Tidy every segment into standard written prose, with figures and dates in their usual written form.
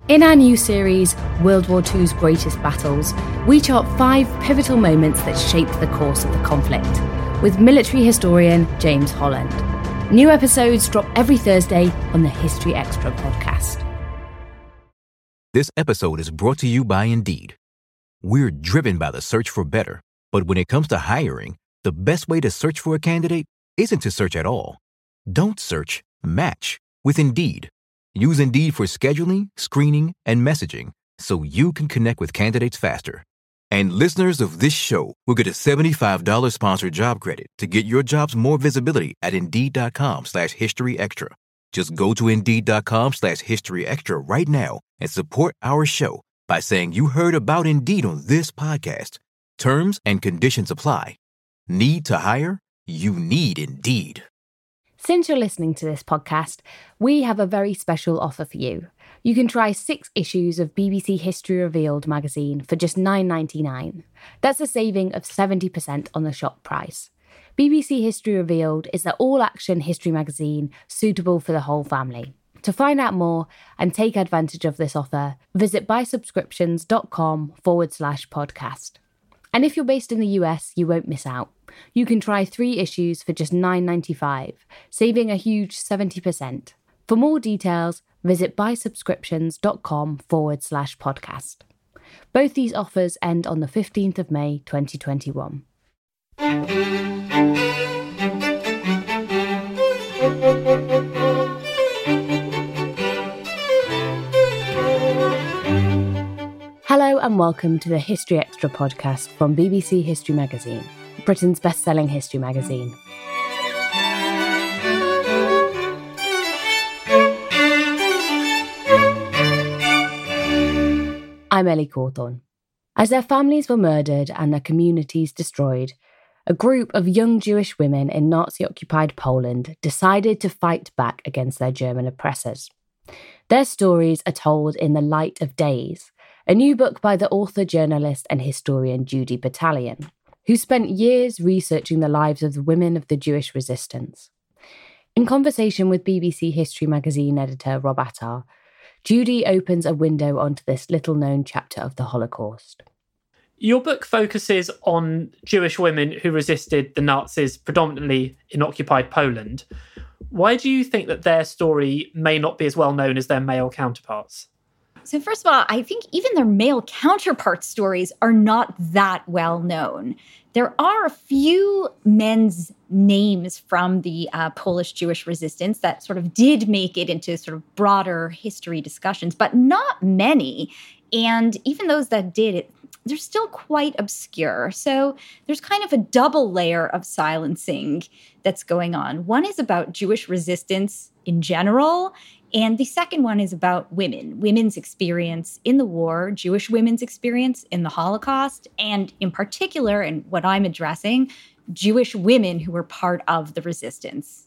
In our new series, World War II's Greatest Battles, we chart 5 pivotal moments that shaped the course of the conflict, with military historian James Holland. New episodes drop every Thursday on the History Extra podcast. This episode is brought to you by Indeed. We're driven by the search for better, but when it comes to hiring, the best way to search for a candidate isn't to search at all. Don't search, match with Indeed. Use Indeed for scheduling, screening, and messaging so you can connect with candidates faster. And listeners of this show will get a $75 sponsored job credit to get your jobs more visibility at Indeed.com/historyextra. Just go to Indeed.com/historyextra right now and support our show by saying you heard about Indeed on this podcast. Terms and conditions apply. Need to hire? You need Indeed. Since you're listening to this podcast, we have a very special offer for you. You can try 6 issues of BBC History Revealed magazine for just $9.99. That's a saving of 70% on the shop price. BBC History Revealed is the all-action history magazine suitable for the whole family. To find out more and take advantage of this offer, visit buysubscriptions.com/podcast. And if you're based in the US, you won't miss out. You can try 3 issues for just $9.95, saving a huge 70%. For more details, visit buysubscriptions.com/podcast. Both these offers end on the 15th of May, 2021. Hello and welcome to the History Extra podcast from BBC History Magazine, Britain's best-selling history magazine. I'm Ellie Cawthorne. As their families were murdered and their communities destroyed, a group of young Jewish women in Nazi-occupied Poland decided to fight back against their German oppressors. Their stories are told in The Light of Days, a new book by the author, journalist and historian Judy Battalion, who spent years researching the lives of the women of the Jewish resistance. In conversation with BBC History Magazine editor Rob Attar, Judy opens a window onto this little-known chapter of the Holocaust. Your book focuses on Jewish women who resisted the Nazis predominantly in occupied Poland. Why do you think that their story may not be as well known as their male counterparts? So first of all, I think even their male counterpart stories are not that well known. There are a few men's names from the Polish Jewish resistance that sort of did make it into sort of broader history discussions, but not many. And even those that did, they're still quite obscure. So there's kind of a double layer of silencing that's going on. One is about Jewish resistance in general, and the second one is about women's experience in the war, Jewish women's experience in the Holocaust, and in particular, and what I'm addressing, Jewish women who were part of the resistance.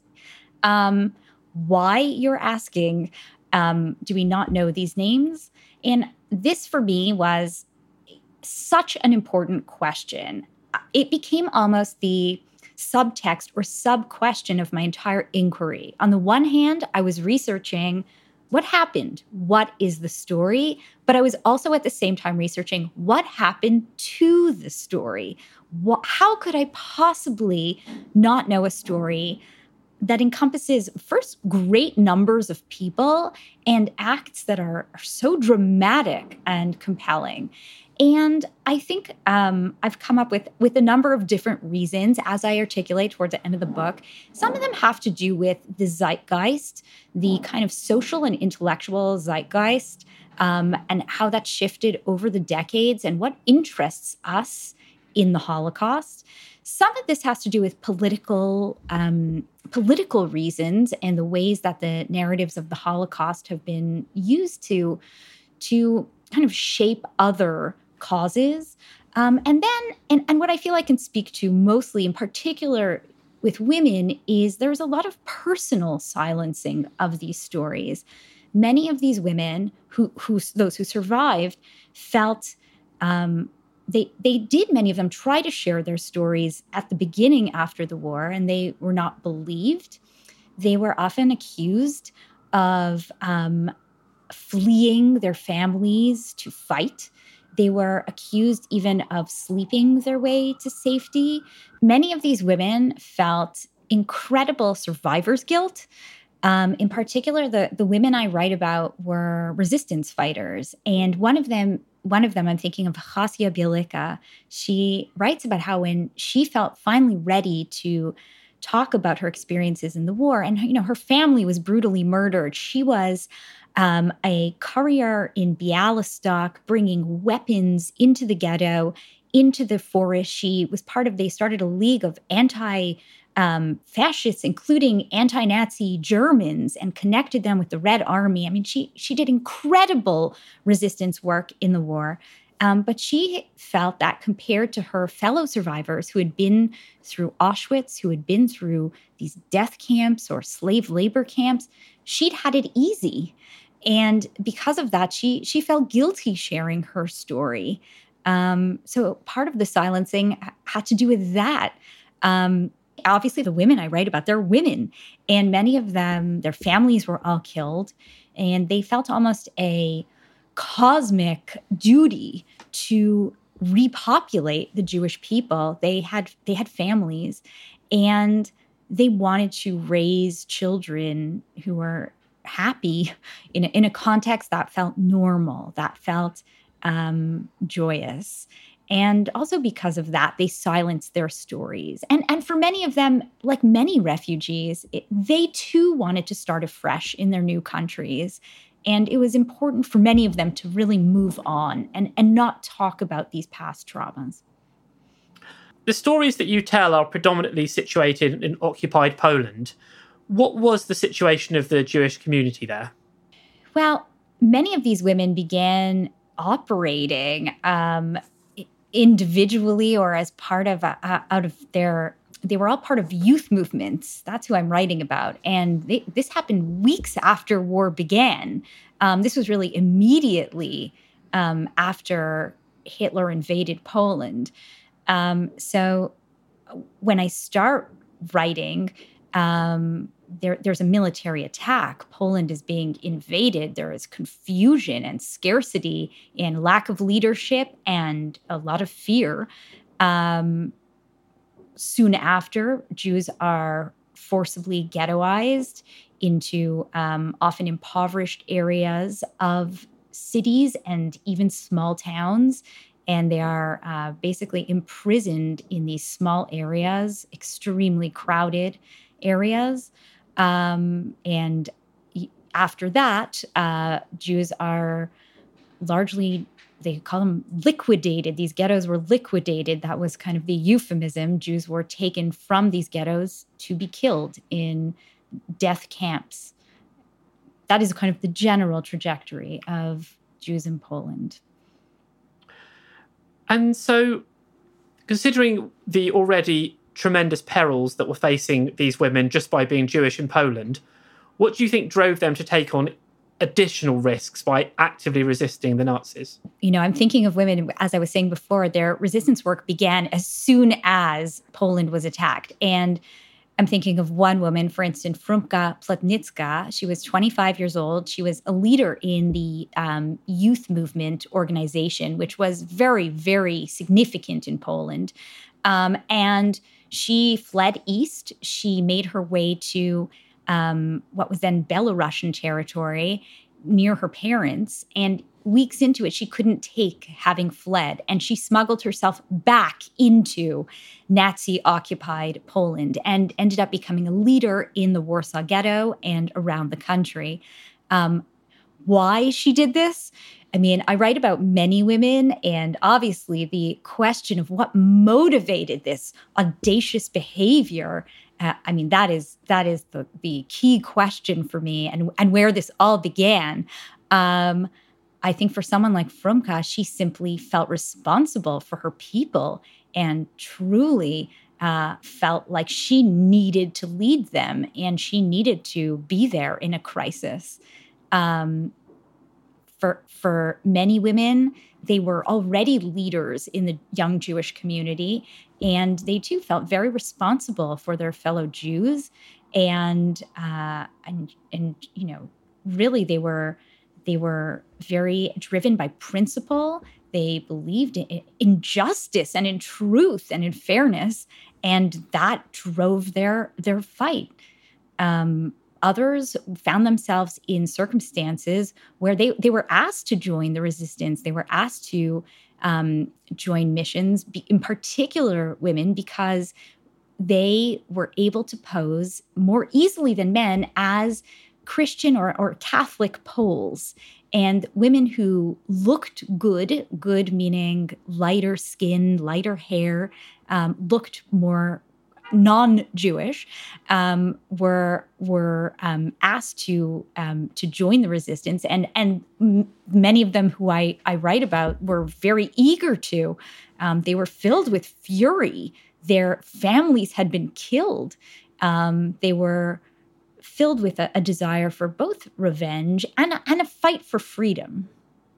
Why, you're asking, do we not know these names? And this, for me, was such an important question. It became almost the subtext or sub-question of my entire inquiry. On the one hand, I was researching what happened, what is the story, but I was also at the same time researching what happened to the story. How could I possibly not know a story that encompasses, first, great numbers of people and acts that are so dramatic and compelling? And I think I've come up with a number of different reasons, as I articulate toward the end of the book. Some of them have to do with the zeitgeist, the kind of social and intellectual zeitgeist, and how that shifted over the decades and what interests us in the Holocaust. Some of this has to do with political reasons and the ways that the narratives of the Holocaust have been used to kind of shape other causes. And what I feel I can speak to mostly, in particular with women, is there's a lot of personal silencing of these stories. Many of these women, those who survived, felt they did, many of them, try to share their stories at the beginning after the war, and they were not believed. They were often accused of fleeing their families to fight. They were accused even of sleeping their way to safety. Many of these women felt incredible survivor's guilt. In particular, the women I write about were resistance fighters. And one of them, I'm thinking of Hasia Bielica. She writes about how when she felt finally ready to talk about her experiences in the war, and her family was brutally murdered. She was a courier in Bialystok, bringing weapons into the ghetto, into the forest. They started a league of fascists, including anti-Nazi Germans, and connected them with the Red Army. I mean, she did incredible resistance work in the war. But she felt that compared to her fellow survivors who had been through Auschwitz, who had been through these death camps or slave labor camps, she'd had it easy. And because of that, she felt guilty sharing her story. So part of the silencing had to do with that. Obviously, the women I write about, they're women. And many of them, their families were all killed. And they felt almost a cosmic duty to repopulate the Jewish people. They had families, and they wanted to raise children who were happy in a context that felt normal, that felt joyous. And also because of that, they silenced their stories. And for many of them, like many refugees, they too wanted to start afresh in their new countries. And it was important for many of them to really move on and not talk about these past traumas. The stories that you tell are predominantly situated in occupied Poland. What was the situation of the Jewish community there? Well, many of these women began operating individually or as part of they were all part of youth movements. That's who I'm writing about. And this happened weeks after war began. This was really immediately after Hitler invaded Poland. So when I start writing, there's a military attack. Poland is being invaded. There is confusion and scarcity and lack of leadership and a lot of fear. Soon after, Jews are forcibly ghettoized into often impoverished areas of cities and even small towns. And they are basically imprisoned in these small areas, extremely crowded areas. And after that, Jews are largely, they call them liquidated. These ghettos were liquidated. That was kind of the euphemism. Jews were taken from these ghettos to be killed in death camps. That is kind of the general trajectory of Jews in Poland. And so, considering the already tremendous perils that were facing these women just by being Jewish in Poland, what do you think drove them to take on additional risks by actively resisting the Nazis? I'm thinking of women, as I was saying before, their resistance work began as soon as Poland was attacked. And I'm thinking of one woman, for instance, Frumka Plotnicka. She was 25 years old. She was a leader in the youth movement organization, which was very, very significant in Poland. And she fled east. She made her way to what was then Belarusian territory near her parents. And weeks into it, she couldn't take having fled. And she smuggled herself back into Nazi-occupied Poland and ended up becoming a leader in the Warsaw Ghetto and around the country. Why she did this? I mean, I write about many women, and obviously the question of what motivated this audacious behavior, that is the key question for me, and where this all began. I think for someone like Frumka, she simply felt responsible for her people and truly felt like she needed to lead them and she needed to be there in a crisis. For many women, they were already leaders in the young Jewish community, and they too felt very responsible for their fellow Jews, and really they were They were very driven by principle. They believed in justice and in truth and in fairness, and that drove their fight. Others found themselves in circumstances where they were asked to join the resistance. They were asked to join missions, in particular women, because they were able to pose more easily than men as Christian or Catholic Poles. And women who looked good meaning lighter skin, lighter hair, looked more non-Jewish, were asked to join the resistance, and many of them who I write about were very eager to. They were filled with fury. Their families had been killed. They were filled with a desire for both revenge and a fight for freedom.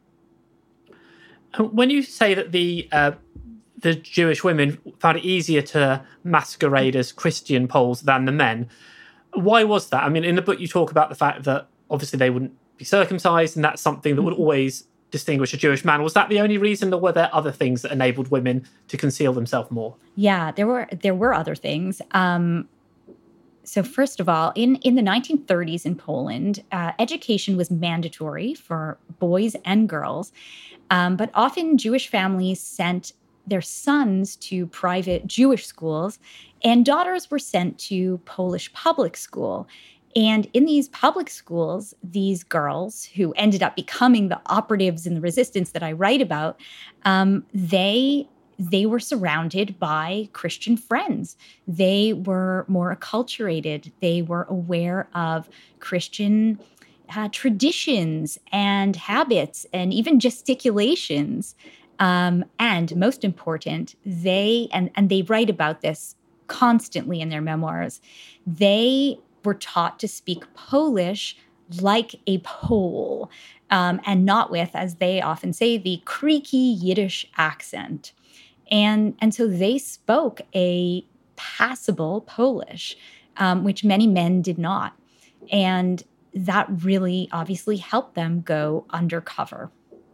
When you say that the Jewish women found it easier to masquerade as Christian Poles than the men, why was that? I mean, in the book you talk about the fact that obviously they wouldn't be circumcised, and that's something that would always distinguish a Jewish man. Was that the only reason, or were there other things that enabled women to conceal themselves more? Yeah, there were other things. So first of all, in the 1930s in Poland, education was mandatory for boys and girls, but often Jewish families sent their sons to private Jewish schools, and daughters were sent to Polish public school. And in these public schools, these girls who ended up becoming the operatives in the resistance that I write about, they were surrounded by Christian friends. They were more acculturated. They were aware of Christian traditions and habits and even gesticulations. And most important, they write about this constantly in their memoirs. They were taught to speak Polish like a Pole, and not with, as they often say, the creaky Yiddish accent. And so they spoke a passable Polish, which many men did not. And that really obviously helped them go undercover.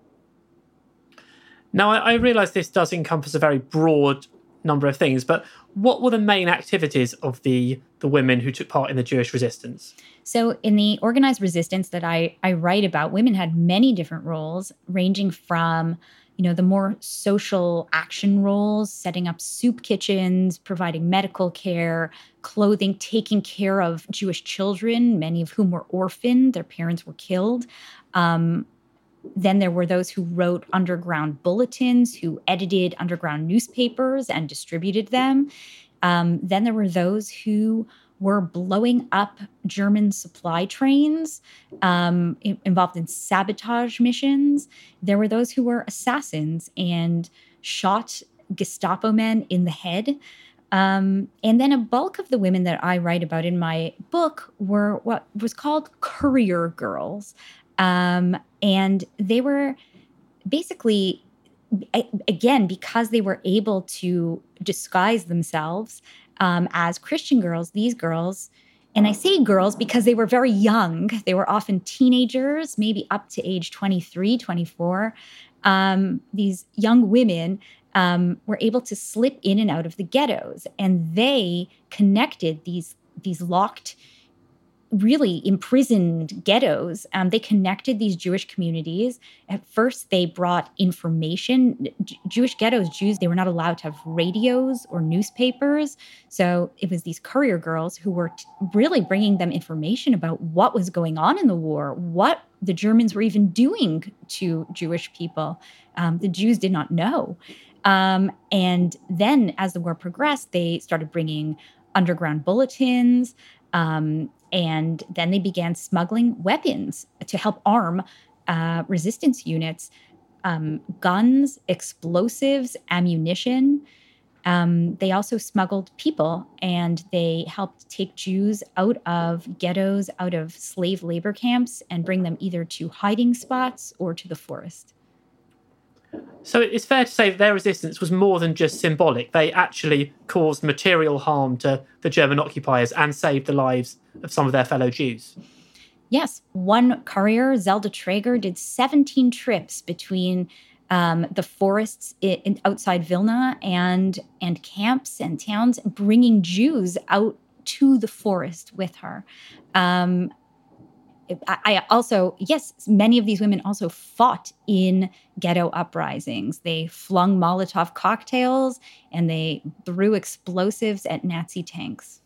Now, I realise this does encompass a very broad number of things, but what were the main activities of the women who took part in the Jewish resistance? So in the organized resistance that I write about, women had many different roles, ranging from the more social action roles, setting up soup kitchens, providing medical care, clothing, taking care of Jewish children, many of whom were orphaned, their parents were killed. Then there were those who wrote underground bulletins, who edited underground newspapers and distributed them. Then there were those who were blowing up German supply trains, involved in sabotage missions. There were those who were assassins and shot Gestapo men in the head. And then a bulk of the women that I write about in my book were what was called courier girls. And they were basically, again, because they were able to disguise themselves as Christian girls, these girls, and I say girls because they were very young. They were often teenagers, maybe up to age 23, 24. These young women were able to slip in and out of the ghettos, and they connected these locked, really imprisoned ghettos. They connected these Jewish communities. At first, they brought information. Jewish ghettos, Jews, they were not allowed to have radios or newspapers. So it was these courier girls who were really bringing them information about what was going on in the war, what the Germans were even doing to Jewish people. The Jews did not know. And then as the war progressed, they started bringing underground bulletins, and then they began smuggling weapons to help arm resistance units, guns, explosives, ammunition. They also smuggled people, and they helped take Jews out of ghettos, out of slave labor camps, and bring them either to hiding spots or to the forest. So it's fair to say that their resistance was more than just symbolic. They actually caused material harm to the German occupiers and saved the lives of some of their fellow Jews. Yes. One courier, Zelda Traeger, did 17 trips between the forests outside Vilna and camps and towns, bringing Jews out to the forest with her. I also, yes, many of these women also fought in ghetto uprisings. They flung Molotov cocktails and they threw explosives at Nazi tanks.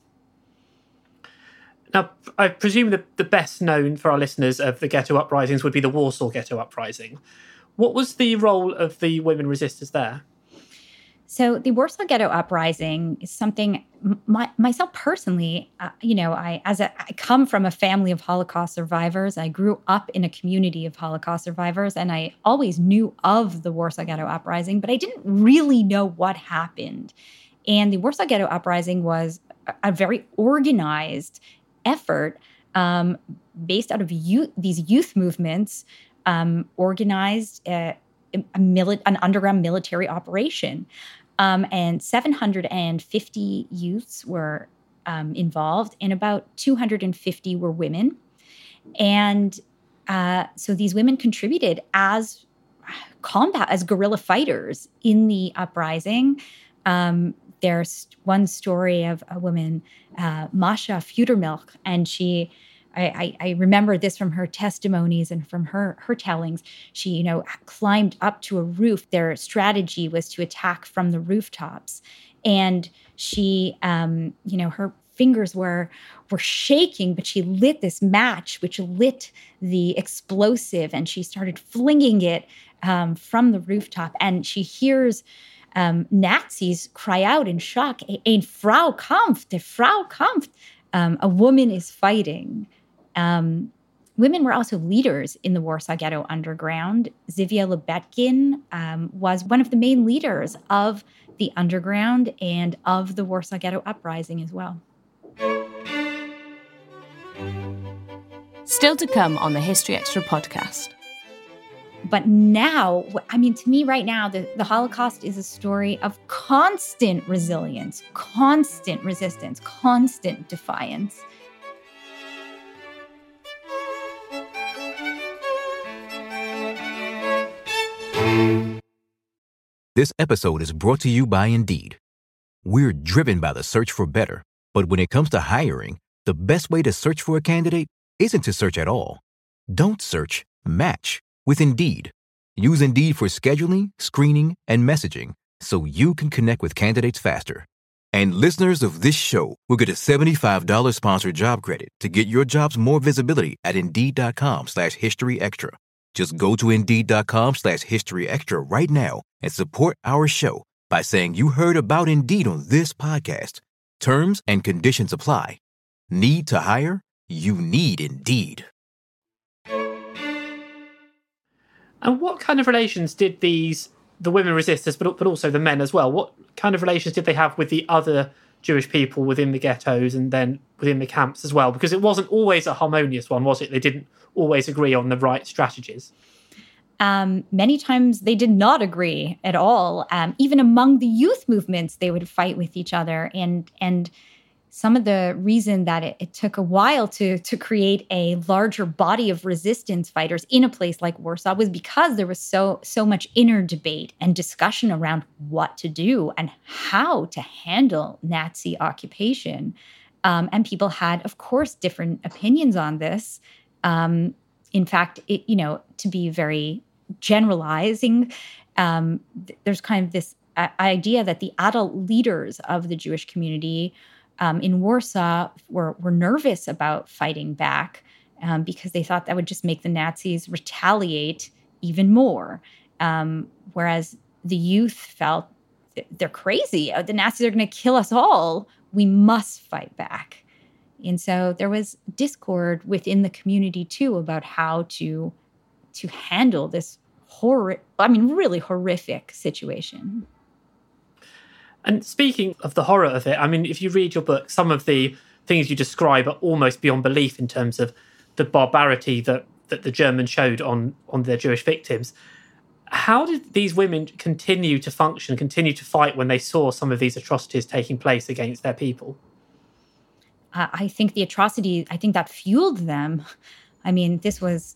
Now, I presume the best known for our listeners of the ghetto uprisings would be the Warsaw Ghetto Uprising. What was the role of the women resistors there? So the Warsaw Ghetto Uprising is something myself personally, I come from a family of Holocaust survivors. I grew up in a community of Holocaust survivors, and I always knew of the Warsaw Ghetto Uprising, but I didn't really know what happened. And the Warsaw Ghetto Uprising was a very organized effort based out of these youth movements, organized an underground military operation. And 750 youths were involved, and about 250 were women. And so these women contributed as guerrilla fighters in the uprising. There's one story of a woman, Masha Futermilch, and I remember this from her testimonies and from her tellings. She, climbed up to a roof. Their strategy was to attack from the rooftops. And she, her fingers were shaking, but she lit this match, which lit the explosive, and she started flinging it from the rooftop. And she hears Nazis cry out in shock, "Eine Frau kämpft, die Frau kämpft." A woman is fighting. Women were also leaders in the Warsaw Ghetto Underground. Zivia Lebetkin was one of the main leaders of the underground and of the Warsaw Ghetto Uprising as well. Still to come on the History Extra podcast. But now, to me right now, the Holocaust is a story of constant resilience, constant resistance, constant defiance. This episode is brought to you by Indeed. We're driven by the search for better, but when it comes to hiring, the best way to search for a candidate isn't to search at all. Don't search, match with Indeed. Use Indeed for scheduling, screening, and messaging so you can connect with candidates faster. And listeners of this show will get a $75 sponsored job credit to get your jobs more visibility at Indeed.com/HistoryExtra. Just go to Indeed.com/HistoryExtra right now and support our show by saying you heard about Indeed on this podcast. Terms and conditions apply. Need to hire? You need Indeed. And what kind of relations did the women resistors, but also the men as well, what kind of relations did they have with the other Jewish people within the ghettos and then within the camps as well? Because it wasn't always a harmonious one, was it? They didn't always agree on the right strategies. Many times they did not agree at all. Even among the youth movements, they would fight with each other. And some of the reason that it took a while to create a larger body of resistance fighters in a place like Warsaw was because there was so much inner debate and discussion around what to do and how to handle Nazi occupation. And people had, of course, different opinions on this. In fact, to be very generalizing, there's kind of this idea that the adult leaders of the Jewish community in Warsaw were nervous about fighting back because they thought that would just make the Nazis retaliate even more. Whereas the youth felt they're crazy. The Nazis are going to kill us all. We must fight back. And so there was discord within the community, too, about how to handle this really horrific situation. And speaking of the horror of it, if you read your book, some of the things you describe are almost beyond belief in terms of the barbarity that the Germans showed on their Jewish victims. How did these women continue to function, continue to fight when they saw some of these atrocities taking place against their people? I think the atrocity, that fueled them. I mean, this was,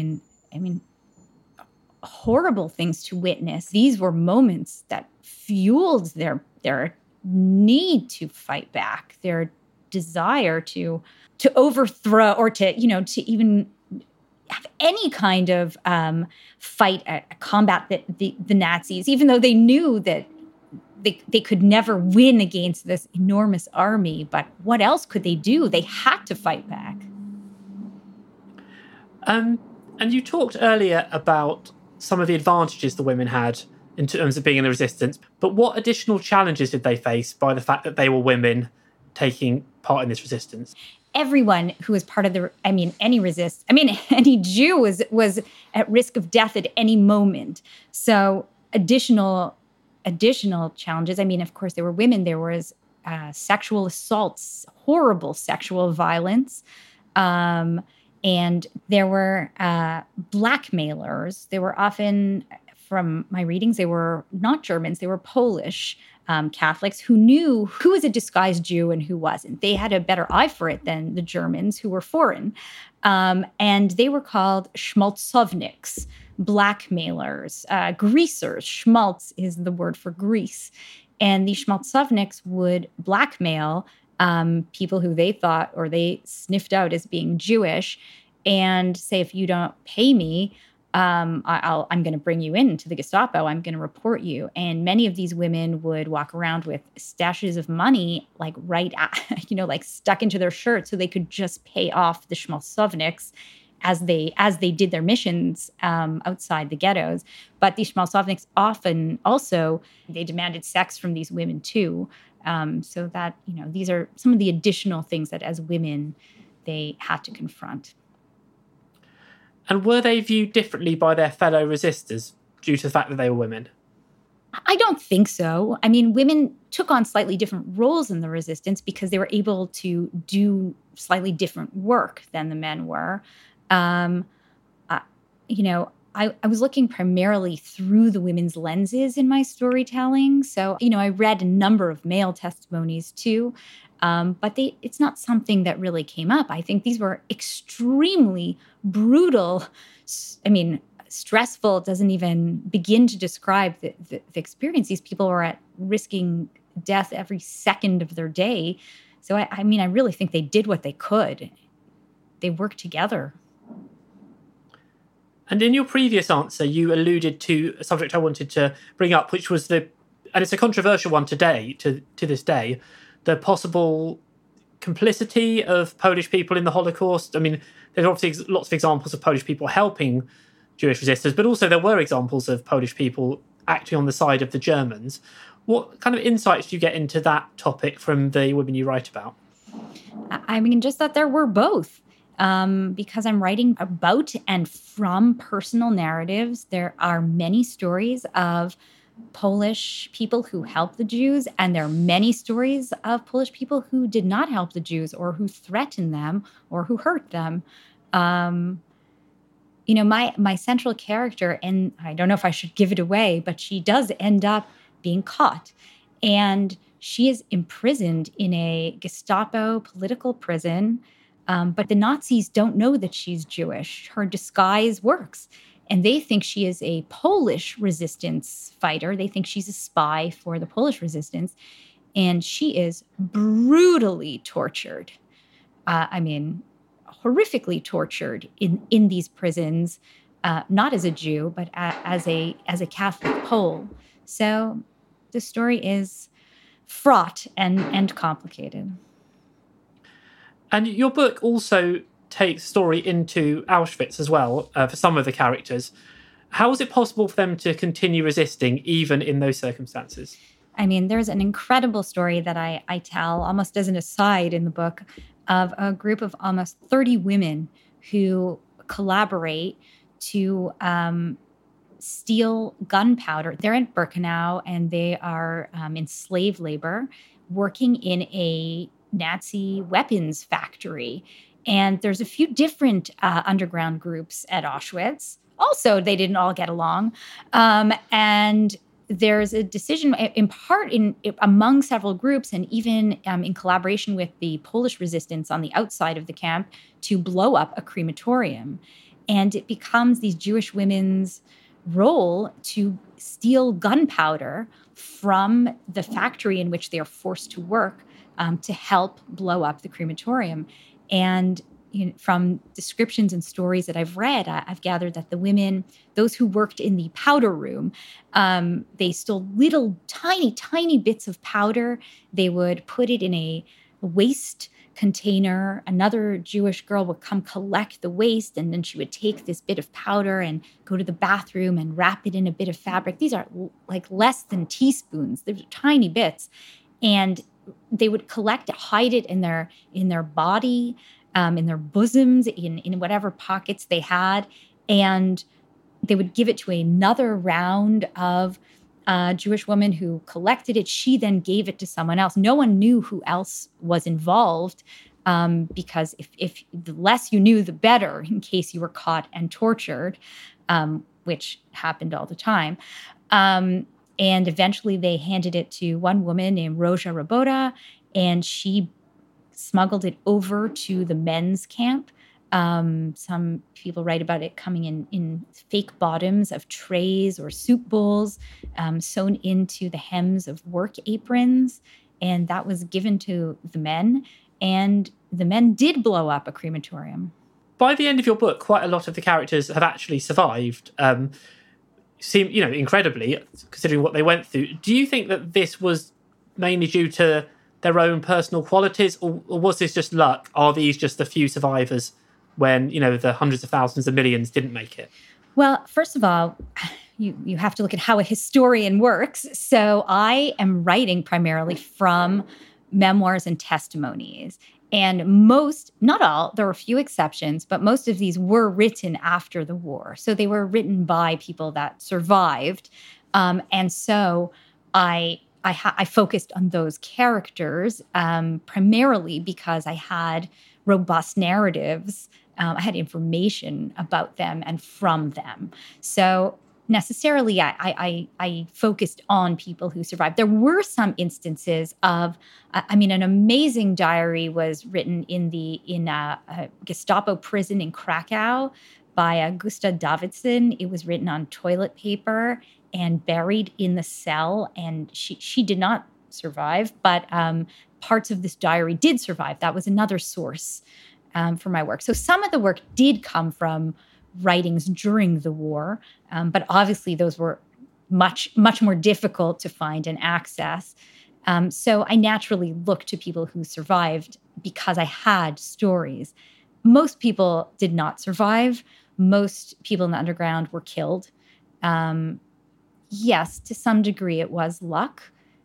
horrible things to witness. These were moments that fueled their need to fight back, their desire to overthrow or to even have any kind of fight, combat the Nazis, even though they knew that they could never win against this enormous army. But what else could they do? They had to fight back. And you talked earlier about some of the advantages the women had in terms of being in the resistance, but what additional challenges did they face by the fact that they were women taking part in this resistance? Everyone who was part of any Jew was at risk of death at any moment. So additional challenges. I mean, of course, there were women. There was sexual assaults, horrible sexual violence. And there were blackmailers. They were often, from my readings, they were not Germans. They were Polish Catholics who knew who was a disguised Jew and who wasn't. They had a better eye for it than the Germans, who were foreign. And they were called schmaltzowniks, blackmailers, greasers. Schmaltz is the word for grease. And these schmaltzowniks would blackmail people who they thought or they sniffed out as being Jewish and say, if you don't pay me, I'm going to bring you into the Gestapo. I'm going to report you. And many of these women would walk around with stashes of money, like like stuck into their shirt, so they could just pay off the schmaltzowniks as they did their missions outside the ghettos. But these schmaltzowniks often also, they demanded sex from these women too. So that, these are some of the additional things that as women they had to confront. And were they viewed differently by their fellow resistors due to the fact that they were women? I don't think so. I mean, women took on slightly different roles in the resistance because they were able to do slightly different work than the men were. I was looking primarily through the women's lenses in my storytelling. So, I read a number of male testimonies too, but it's not something that really came up. I think these were extremely brutal. Stressful doesn't even begin to describe the experience. These people were risking death every second of their day. So, I really think they did what they could. They worked together. And in your previous answer, you alluded to a subject I wanted to bring up, which was and it's a controversial one today, to this day, the possible complicity of Polish people in the Holocaust. I mean, there's obviously lots of examples of Polish people helping Jewish resistors, but also there were examples of Polish people acting on the side of the Germans. What kind of insights do you get into that topic from the women you write about? Just that there were both. Because I'm writing about and from personal narratives, there are many stories of Polish people who helped the Jews, and there are many stories of Polish people who did not help the Jews or who threatened them or who hurt them. My central character, and I don't know if I should give it away, but she does end up being caught. And she is imprisoned in a Gestapo political prison. But the Nazis don't know that she's Jewish. Her disguise works. And they think she is a Polish resistance fighter. They think she's a spy for the Polish resistance. And she is brutally tortured. Horrifically tortured in these prisons, not as a Jew, but as a Catholic Pole. So the story is fraught and complicated. And your book also takes story into Auschwitz as well, for some of the characters. How was it possible for them to continue resisting even in those circumstances? There's an incredible story that I tell almost as an aside in the book of a group of almost 30 women who collaborate to steal gunpowder. They're in Birkenau and they are in slave labor, working in a Nazi weapons factory. And there's a few different underground groups at Auschwitz. Also, they didn't all get along. And there's a decision in part among several groups and even in collaboration with the Polish resistance on the outside of the camp to blow up a crematorium. And it becomes these Jewish women's role to steal gunpowder from the factory in which they are forced to work to help blow up the crematorium. And from descriptions and stories that I've read, I've gathered that the women, those who worked in the powder room, they stole little tiny bits of powder. They would put it in a waste container. Another Jewish girl would come collect the waste, and then she would take this bit of powder and go to the bathroom and wrap it in a bit of fabric. These are like less than teaspoons. They're tiny bits. And they would collect it, hide it in their body, in their bosoms, in whatever pockets they had. And they would give it to another round of Jewish woman who collected it. She then gave it to someone else. No one knew who else was involved because if the less you knew, the better in case you were caught and tortured, which happened all the time. And eventually they handed it to one woman named Roja Rabota, and she smuggled it over to the men's camp. Some people write about it coming in fake bottoms of trays or soup bowls, sewn into the hems of work aprons. And that was given to the men. And the men did blow up a crematorium. By the end of your book, quite a lot of the characters have actually survived. Seem, incredibly, considering what they went through. Do you think that this was mainly due to their own personal qualities, or was this just luck? Are these just the few survivors when, the hundreds of thousands of millions didn't make it? Well, first of all, you have to look at how a historian works. So I am writing primarily from memoirs and testimonies. And most, not all, there were a few exceptions, but most of these were written after the war. So they were written by people that survived. And so I focused on those characters primarily because I had robust narratives. I had information about them and from them. So necessarily, I focused on people who survived. There were some instances of, an amazing diary was written in a Gestapo prison in Krakow by Gusta Davidson. It was written on toilet paper and buried in the cell. And she did not survive, but parts of this diary did survive. That was another source for my work. So some of the work did come from writings during the war, but obviously those were much more difficult to find and access. So I naturally looked to people who survived because I had stories. Most people did not survive. Most people in the underground were killed. Yes, to some degree it was luck.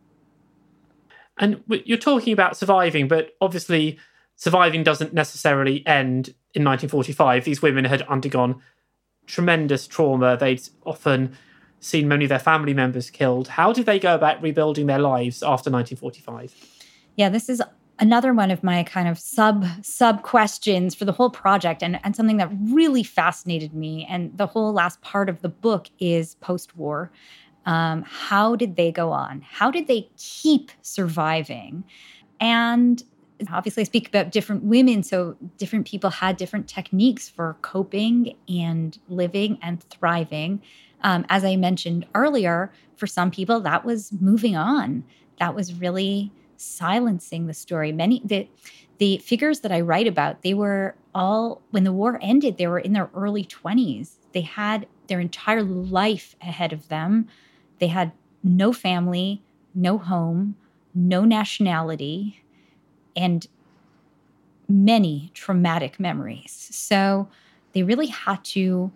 And you're talking about surviving, but obviously surviving doesn't necessarily end in 1945. These women had undergone tremendous trauma. They'd often seen many of their family members killed. How did they go about rebuilding their lives after 1945? Yeah, this is another one of my kind of sub questions for the whole project, and something that really fascinated me. And the whole last part of the book is post-war. How did they go on? How did they keep surviving? And obviously I speak about different women, so different people had different techniques for coping and living and thriving. As I mentioned earlier, for some people, that was moving on. That was really silencing the story. The figures that I write about, they were all, when the war ended, they were in their early 20s. They had their entire life ahead of them. They had no family, no home, no nationality, and many traumatic memories. So they really had to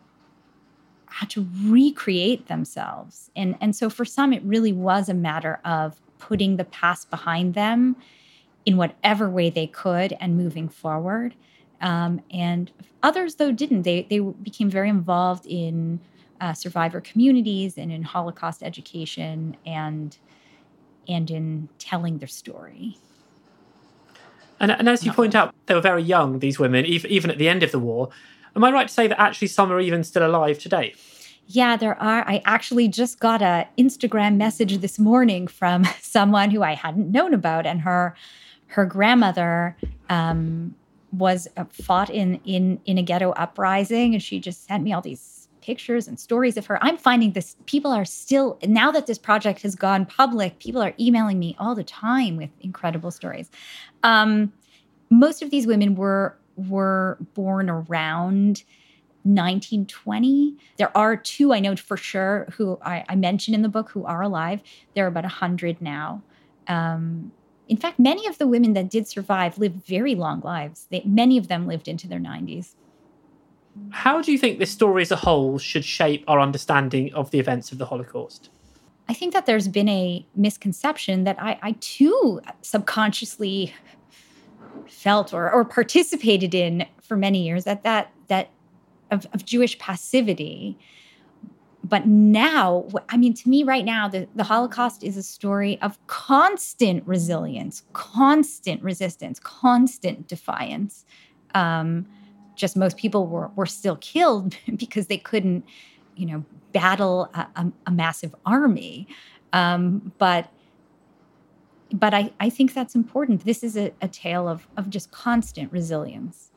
recreate themselves. And so for some, it really was a matter of putting the past behind them in whatever way they could and moving forward. And others, though, didn't. They became very involved in survivor communities and in Holocaust education and in telling their story. And as you point out, they were very young, these women, even at the end of the war. Am I right to say that actually some are even still alive today? Yeah, there are. I actually just got an Instagram message this morning from someone who I hadn't known about, and her grandmother was fought in a ghetto uprising, and she just sent me all these pictures and stories of her. I'm finding this, people are still, now that this project has gone public, people are emailing me all the time with incredible stories. Most of these women were born around 1920. There are two I know for sure who I mentioned in the book who are alive. There are about 100 now. In fact, many of the women that did survive lived very long lives. Many of them lived into their 90s. How do you think this story as a whole should shape our understanding of the events of the Holocaust? I think that there's been a misconception that I too subconsciously felt or participated in for many years, that of Jewish passivity. But now, I mean, to me right now, the Holocaust is a story of constant resilience, constant resistance, constant defiance. Just most people were still killed because they couldn't, battle a massive army. But I think that's important. This is a tale of just constant resilience.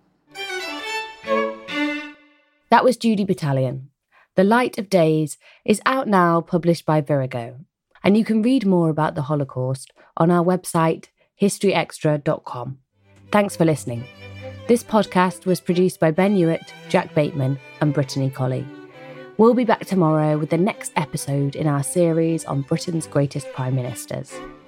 That was Judy Battalion. The Light of Days is out now, published by Virago. And you can read more about the Holocaust on our website, historyextra.com. Thanks for listening. This podcast was produced by Ben Hewitt, Jack Bateman, and Brittany Colley. We'll be back tomorrow with the next episode in our series on Britain's greatest prime ministers.